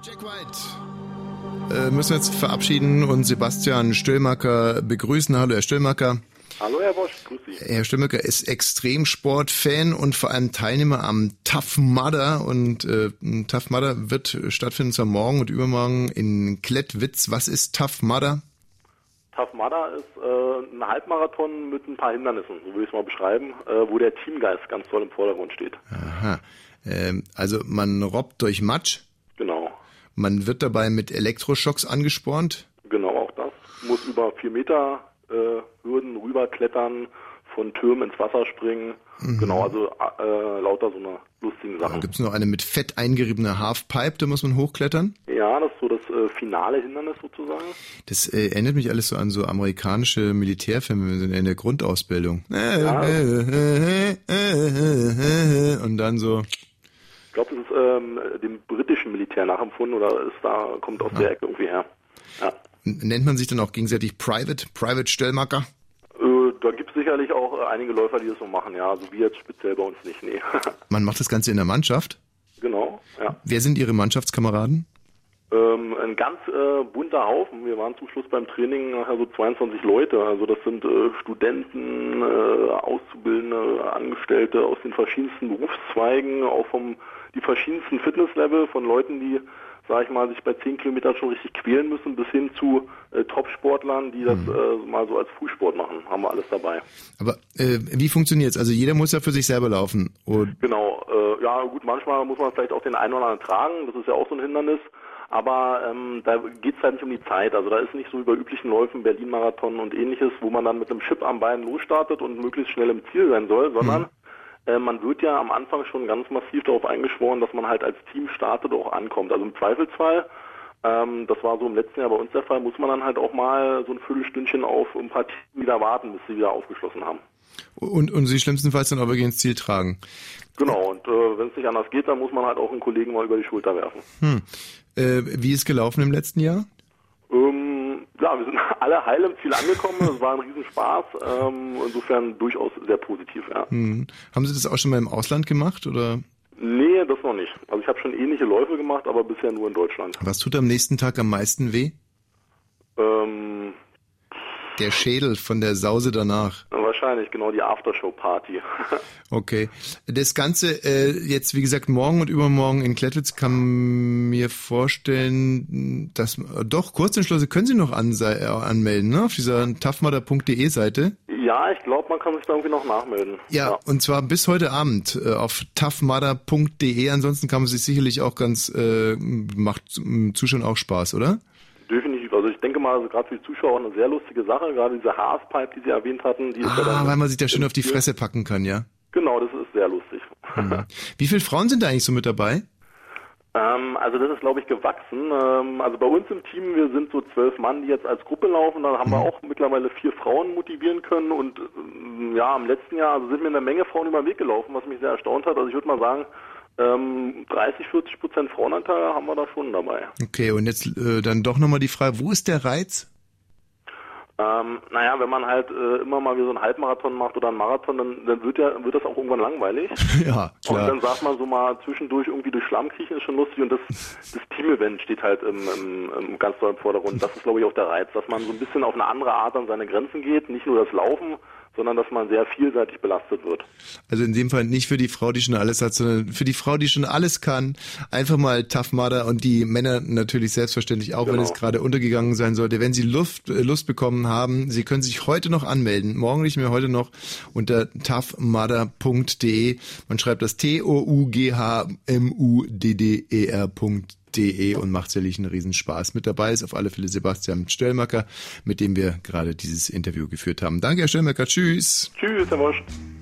Jack White müssen wir jetzt verabschieden und Sebastian Stöllmacker begrüßen. Hallo, Herr Stöllmacker. Hallo, Herr Bosch, grüß Sie. Herr Stöllmacker ist Extremsport-Fan und vor allem Teilnehmer am Tough Mudder. Und Tough Mudder wird stattfinden zwar morgen und übermorgen in Klettwitz. Was ist Tough Mudder? Tough Mudder ist ein Halbmarathon mit ein paar Hindernissen, so würde ich es mal beschreiben, wo der Teamgeist ganz toll im Vordergrund steht. Aha. Also man robbt durch Matsch. Genau. Man wird dabei mit Elektroschocks angespornt. Genau, auch das. Muss über 4 Meter Hürden rüberklettern, von Türmen ins Wasser springen. Mhm. Genau, also lauter so eine lustigen Sachen. Gibt es noch eine mit Fett eingeriebener Halfpipe, da muss man hochklettern? Ja, das ist so das finale Hindernis sozusagen. Das erinnert mich alles so an so amerikanische Militärfilme, wir sind in der Grundausbildung. Ja. Und dann so... Ich glaube, das ist dem britischen Militär nachempfunden oder kommt aus der Ecke irgendwie her. Ja. Nennt man sich dann auch gegenseitig Private Stöllmacker? Da gibt es sicherlich auch einige Läufer, die das so machen, ja. Also wir jetzt speziell bei uns nicht, nee. Man macht das Ganze in der Mannschaft? Genau, ja. Wer sind Ihre Mannschaftskameraden? Ein ganz bunter Haufen. Wir waren zum Schluss beim Training nachher so 22 Leute. Also das sind Studenten, Auszubildende, Angestellte aus den verschiedensten Berufszweigen, auch die verschiedensten Fitnesslevel von Leuten, die, sag ich mal, sich bei 10 Kilometern schon richtig quälen müssen, bis hin zu Top-Sportlern, die das mal so als Fußsport machen. Haben wir alles dabei. Aber wie funktioniert's? Also jeder muss ja für sich selber laufen. Genau. Ja gut, manchmal muss man vielleicht auch den einen oder anderen tragen. Das ist ja auch so ein Hindernis. Aber da geht's halt nicht um die Zeit. Also da ist nicht so wie bei üblichen Läufen, Berlin-Marathon und ähnliches, wo man dann mit einem Chip am Bein losstartet und möglichst schnell im Ziel sein soll, sondern man wird ja am Anfang schon ganz massiv darauf eingeschworen, dass man halt als Team startet und auch ankommt. Also im Zweifelsfall, das war so im letzten Jahr bei uns der Fall, muss man dann halt auch mal so ein Viertelstündchen auf ein paar Teams wieder warten, bis sie wieder aufgeschlossen haben. Und sie schlimmstenfalls dann aber wirklich ins Ziel tragen. Genau, und wenn es nicht anders geht, dann muss man halt auch einen Kollegen mal über die Schulter werfen. Wie ist gelaufen im letzten Jahr? Ja, wir sind alle heil im Ziel angekommen. Es war ein Riesenspaß. Insofern durchaus sehr positiv, ja. Haben Sie das auch schon mal im Ausland gemacht, oder? Nee, das noch nicht. Also ich habe schon ähnliche Läufe gemacht, aber bisher nur in Deutschland. Was tut am nächsten Tag am meisten weh? Der Schädel von der Sause danach. Wahrscheinlich, genau, die Aftershow-Party. Okay. Das Ganze jetzt, wie gesagt, morgen und übermorgen in Klettwitz, kann mir vorstellen, dass doch, Kurzentschlüsse können Sie noch anmelden, ne? Auf dieser toughmudder.de Seite. Ja, ich glaube, man kann sich da irgendwie noch nachmelden. Ja, und zwar bis heute Abend auf toughmudder.de. Ansonsten kann man sich sicherlich auch macht Zuschauen auch Spaß, oder? Definitiv. Also ich denke mal, also gerade für die Zuschauer auch eine sehr lustige Sache. Gerade diese Halfpipe, die Sie erwähnt hatten. Die ist ja dann weil man sich da schön auf die Fresse packen kann, ja? Genau, das ist sehr lustig. Wie viele Frauen sind da eigentlich so mit dabei? Also das ist, glaube ich, gewachsen. Also bei uns im Team, wir sind so 12 Mann, die jetzt als Gruppe laufen. Dann haben wir auch mittlerweile 4 Frauen motivieren können. Und ja, im letzten Jahr sind mir eine Menge Frauen über den Weg gelaufen, was mich sehr erstaunt hat. Also ich würde mal sagen, 30-40% Frauenanteil haben wir da schon dabei. Okay, und jetzt dann doch nochmal die Frage, wo ist der Reiz? Naja, wenn man halt immer mal wieder so einen Halbmarathon macht oder einen Marathon, dann wird das auch irgendwann langweilig. Ja, klar. Und dann sagt man so mal zwischendurch irgendwie durch Schlamm kriechen ist schon lustig und das Team-Event steht halt im ganz doll im Vordergrund. Das ist, glaube ich, auch der Reiz, dass man so ein bisschen auf eine andere Art an seine Grenzen geht, nicht nur das Laufen, sondern dass man sehr vielseitig belastet wird. Also in dem Fall nicht für die Frau, die schon alles hat, sondern für die Frau, die schon alles kann. Einfach mal Tough Mudder und die Männer natürlich selbstverständlich auch, wenn es gerade untergegangen sein sollte. Wenn Sie Lust bekommen haben, Sie können sich heute noch anmelden. Morgen nicht mehr, heute noch unter toughmudder.de. Man schreibt das toughmudder.de und macht sicherlich einen Riesenspaß. Mit dabei ist auf alle Fälle Sebastian Stöllmacker, mit dem wir gerade dieses Interview geführt haben. Danke, Herr Stöllmacker. Tschüss. Tschüss, Herr Wosch.